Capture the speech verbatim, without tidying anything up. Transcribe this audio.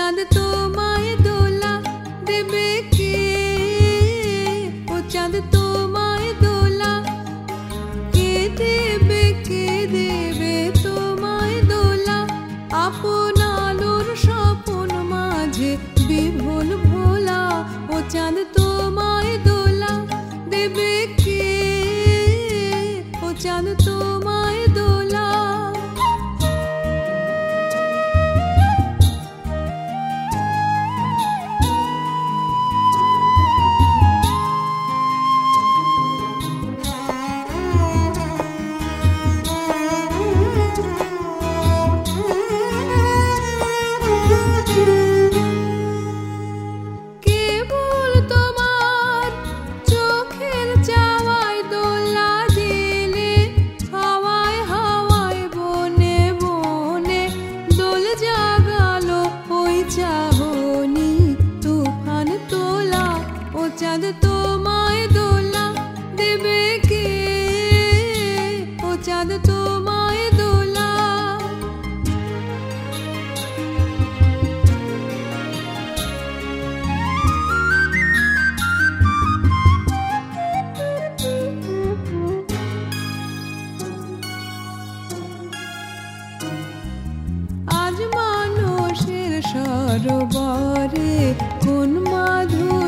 চাঁদ তোমায় দোলা দেবে কে? ও চাঁদ তোমায় দোলা কে দেবে? কে দেবে তোমায় দোলা? আপন আলোর স্বপন মাঝে বিভোল ভোলা। ও চাঁদ তোমায় দোলা দেবে কে? ও চাঁদ তোমায় দোলা। কেবল তোমার চোখের চাওয়ায় দোলা দিলে, হাওয়ায় হাওয়ায় বনে বনে দোল জাগালো ওই চাহনি তুফান তোলা। ও চাঁদ তোমায় দোলা দেবে কে? ও চাঁদ তোমায় দোলা। আজ মানুষের সরোবরে কোন মাধুরী